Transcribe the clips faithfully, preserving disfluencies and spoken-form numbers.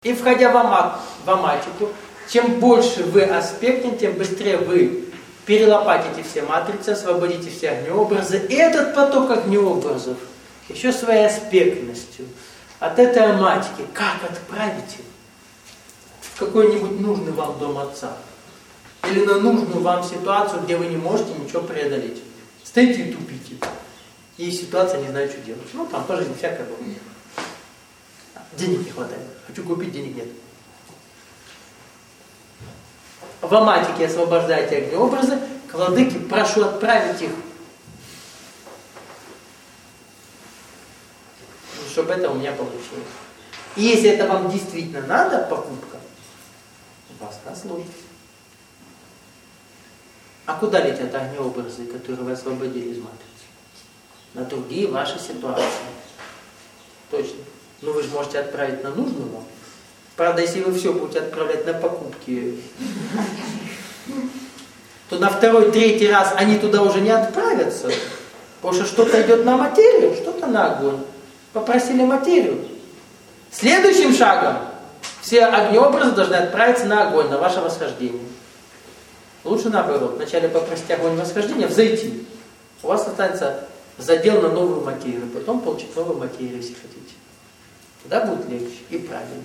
И входя в, ама, в аматику, чем больше вы аспектны, тем быстрее вы перелопатите все матрицы, освободите все огнеобразы. И этот поток огнеобразов еще своей аспектностью от этой аматики как отправить их в какой-нибудь нужный вам дом отца? Или на нужную вам ситуацию, где вы не можете ничего преодолеть. Стоите и тупите. И ситуация не знает, что делать. Ну, там тоже не всякое было. Денег не хватает. Хочу купить, денег нет. В аматике освобождайте огнеобразы. К владыке прошу отправить их, чтобы это у меня получилось. И если это вам действительно надо, покупка, вас наслужит. А куда летят огнеобразы, которые вы освободили из матрицы? На другие ваши ситуации. Точно. Но вы же можете отправить на нужную вам. Правда, если вы все будете отправлять на покупки, то на второй, третий раз они туда уже не отправятся. Потому что что-то идет на материю, что-то на огонь. Попросили материю. Следующим шагом все огнеобразы должны отправиться на огонь, на ваше восхождение. Лучше наоборот. Вначале попросите огонь восхождения, взойти. У вас останется задел на новую материю. Потом получить новую материю, если хотите. Тогда будет легче и правильнее.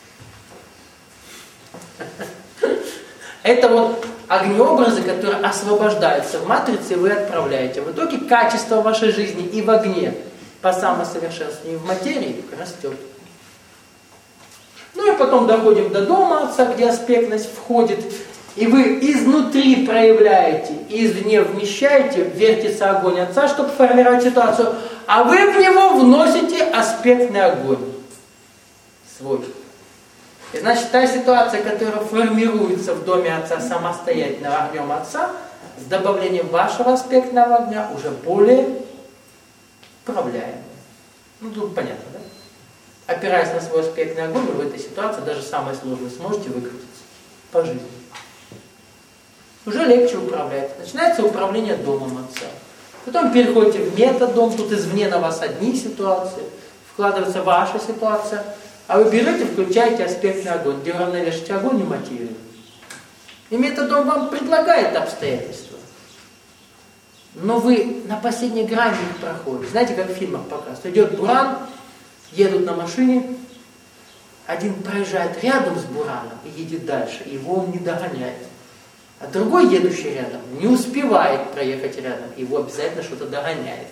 Это вот огнеобразы, которые освобождаются в матрице, и вы отправляете. В итоге качество вашей жизни и в огне по самосовершенствованию в материи растет. Ну и потом доходим до дома отца, где аспектность входит, и вы изнутри проявляете, извне вмещаете, вертится огонь отца, чтобы формировать ситуацию, а вы в него вносите аспектный огонь свой. И значит, та ситуация, которая формируется в доме отца самостоятельно огнем отца, с добавлением вашего аспектного огня уже более управляемая. Ну, тут понятно, да? Опираясь на свой аспектный огонь, вы в этой ситуации, даже самой сложной, сможете выкрутиться по жизни. Уже легче управлять. Начинается управление домом отца. Потом переходите в метадом, тут извне на вас одни ситуации, вкладывается ваша ситуация, а вы берете, включаете аспектный огонь, где уравновешиваете огонь и материю. И метадом вам предлагает обстоятельства. Но вы на последней грани их проходите. Знаете, как в фильмах показывают. Идет буран, едут на машине, один проезжает рядом с бураном и едет дальше, и его он не догоняет. А другой, едущий рядом, не успевает проехать рядом, его обязательно что-то догоняет.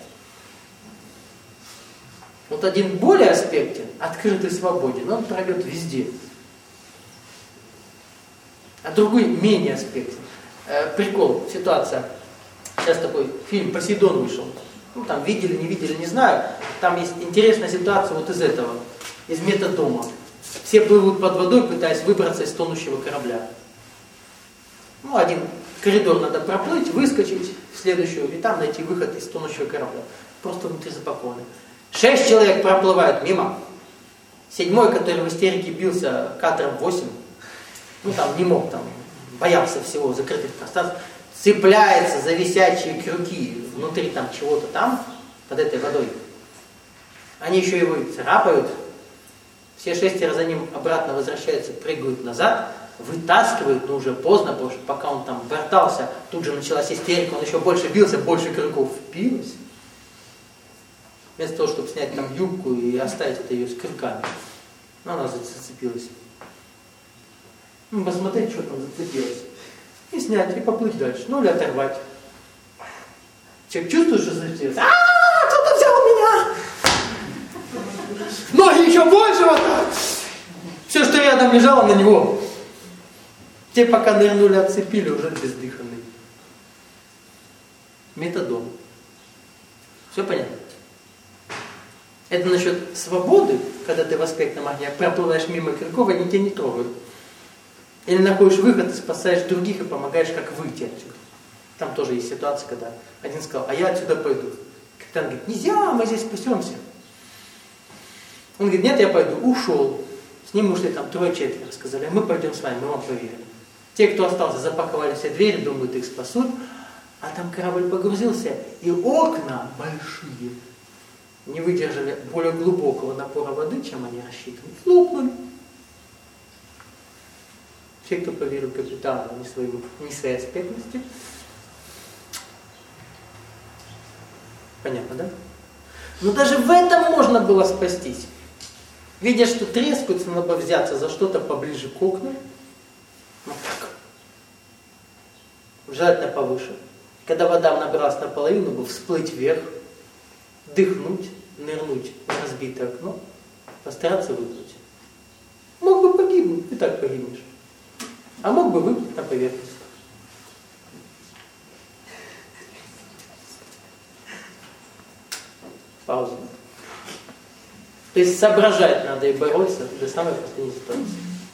Вот один более аспектен, открытый, свободен, он пройдет везде. А другой менее аспектен. Э, прикол, ситуация. Сейчас такой фильм «Посейдон» вышел. Ну, там видели, не видели, не знаю. Там есть интересная ситуация вот из этого, из метадома. Все плывут под водой, пытаясь выбраться из тонущего корабля. Ну, один коридор надо проплыть, выскочить в следующую, и там найти выход из тонущего корабля. Просто внутри запакованный. Шесть человек проплывают мимо. Седьмой, который в истерике бился кадром восемь, ну там не мог, там боялся всего закрытых пространств, цепляется за висячие крюки внутри там чего-то там, под этой водой. Они еще его царапают. Все шестеро за ним обратно возвращаются, прыгают назад, вытаскивают, но уже поздно, потому что пока он там вертался, тут же началась истерика, он еще больше бился, больше крюков впилось. Вместо того, чтобы снять там юбку и оставить это ее с крюками. Но она зацепилась. Ну, посмотреть, что там зацепилось. И снять, и поплыть дальше. Ну, или оторвать. Человек чувствует, что зацепилось. А-а-а, кто-то взял меня! Ноги еще больше вот так! Все, что рядом лежало, на него. Те, пока нырнули, отцепили, уже бездыханные. Метадон. Все понятно? Это насчет свободы, когда ты в аспектном огне проплываешь мимо крюков, они тебя не трогают. Или находишь выход и спасаешь других и помогаешь, как выйти отсюда. Там тоже есть ситуация, когда один сказал, а я отсюда пойду. Капитан говорит, нельзя, мы здесь спасемся. Он говорит, нет, я пойду. Ушел. С ним ушли там трое-четверо. Сказали, а мы пойдем с вами, мы вам поверим. Те, кто остался, запаковали все двери, думают, их спасут. А там корабль погрузился, и окна большие не выдержали более глубокого напора воды, чем они рассчитывали. Лопнули. эффекту поверил капитану, не, своему, не своей аспектности. Понятно, да? Но даже в этом можно было спастись. Видя, что трескаются, надо бы взяться за что-то поближе к окнам. Вот так. Желательно повыше. Когда вода набралась наполовину, бы всплыть вверх, дыхнуть, нырнуть в разбитое окно, постараться выплыть. Мог бы погибнуть, и так погибнешь. А мог бы выплыть на поверхность. Пауза. То есть соображать надо и бороться до самой последней ситуации.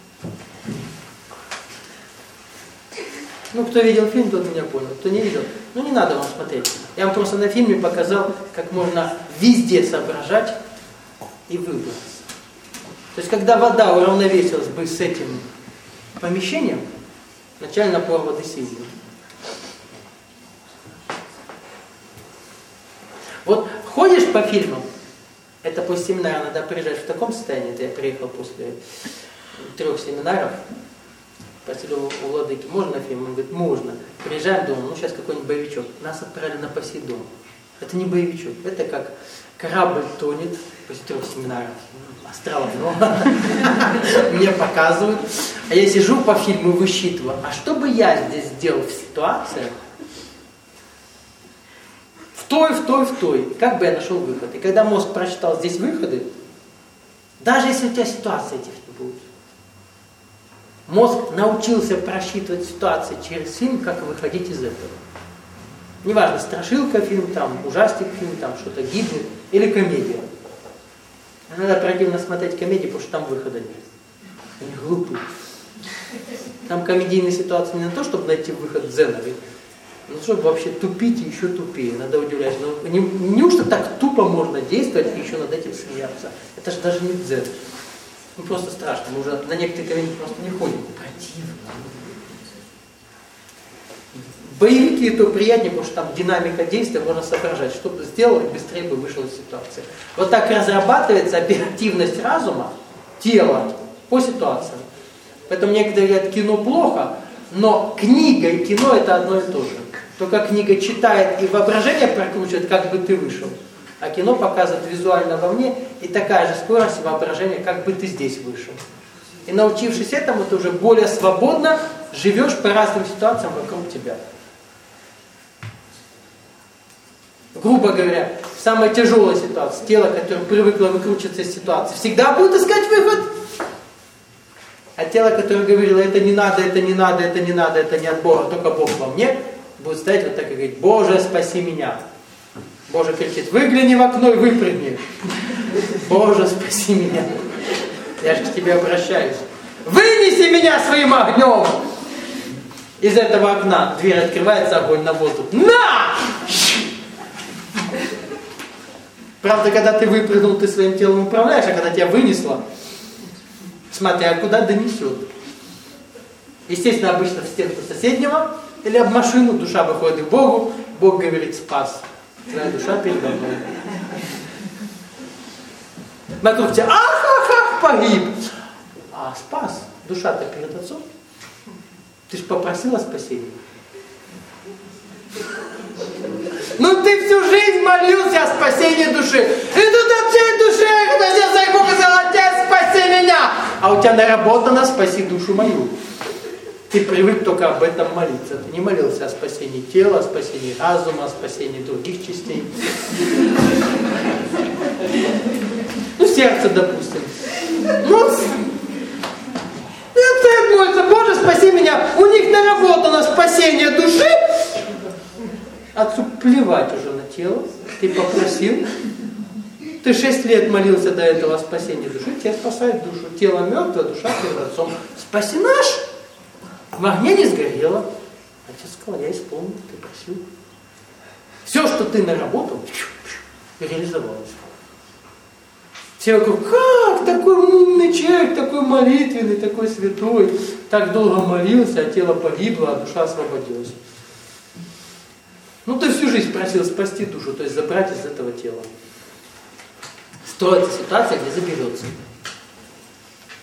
Ну, кто видел фильм, тот меня понял. Кто не видел, ну не надо вам смотреть. Я вам просто на фильме показал, как можно везде соображать и выбраться. То есть, когда вода уравновесилась бы с этим помещением, начальный напор воды сильный. Вот ходишь по фильмам, это после семинара надо приезжать в таком состоянии. Это я приехал после трех семинаров. Спросил у владыки, можно на фильм? Он говорит, можно. Приезжаем, думаем, ну сейчас какой-нибудь боевичок. Нас отправили на Посейдон. Это не боевичок, это как корабль тонет после трех семинаров. Астрал, но мне показывают. А я сижу по фильму и высчитываю, а что бы я здесь сделал в ситуациях, в той, в той, в той, как бы я нашел выход. И когда мозг прочитал здесь выходы, даже если у тебя ситуации этих не будет, мозг научился просчитывать ситуации через фильм, как выходить из этого. Неважно, страшилка фильм, там, ужастик фильм, там, что-то гибнет, или комедия. Иногда противно смотреть комедии, потому что там выхода нет. Они глупые. Там комедийные ситуации не на то, чтобы найти выход дзеновый, но чтобы вообще тупить и еще тупее. Надо удивляться. Ну, не, неужто так тупо можно действовать и еще над этим смеяться? Это же даже не дзен. Ну просто страшно. Мы уже на некоторые комедии просто не ходим. Противно. Боевики то приятнее, потому что там динамика действия, можно соображать, что бы сделал и быстрее бы вышел из ситуации. Вот так разрабатывается оперативность разума, тела по ситуациям. Поэтому некоторые говорят, кино плохо, но книга и кино это одно и то же. Только книга читает и воображение прокручивает, как бы ты вышел. А кино показывает визуально вовне, и такая же скорость воображения, как бы ты здесь вышел. И научившись этому, ты уже более свободно живешь по разным ситуациям вокруг тебя. Грубо говоря, в самой тяжелой ситуации, тело, которое привыкло выкручиваться из ситуации, всегда будет искать выход. А тело, которое говорило, это не надо, это не надо, это не надо, это не от Бога, только Бог во мне, будет стоять вот так и говорить, Боже, спаси меня. Боже кричит, выгляни в окно и выпрыгни. Боже, спаси меня. Я же к тебе обращаюсь. Вынеси меня своим огнем. Из этого окна дверь открывается, огонь на воздух. На! Правда, когда ты выпрыгнул, ты своим телом управляешь, а когда тебя вынесло, смотря куда донесет. Естественно, обычно в стенку соседнего или об машину, душа выходит к Богу, Бог говорит, спас. Твоя душа передо мной. Вокруг тебя, ах, ах, ах, погиб. А спас. Душа-то перед отцом. Ты же попросила спасения. Ну ты всю жизнь молился о спасении души. И тут от всей души, когда я за Бога сказал, Отец, спаси меня. А у тебя наработано, спаси душу мою. Ты привык только об этом молиться. Ты не молился о спасении тела, о спасении разума, о спасении других частей. Ну, сердце, допустим. Ну, это молится, Боже, спаси меня. У них наработано спасение души. Отцу плевать уже на тело. Ты попросил. Ты шесть лет молился до этого о спасении души. Тебя спасает душу. Тело мертвое, душа перед отцом. Спаси наш. В огне не сгорело. Отец сказал, я исполнил, ты просил. Все, что ты наработал, реализовалось. Все вокруг, как такой умный человек, такой молитвенный, такой святой, так долго молился, а тело погибло, а душа освободилась. Ну ты всю жизнь просил спасти душу, то есть забрать из этого тела. Строится ситуация, где заберется.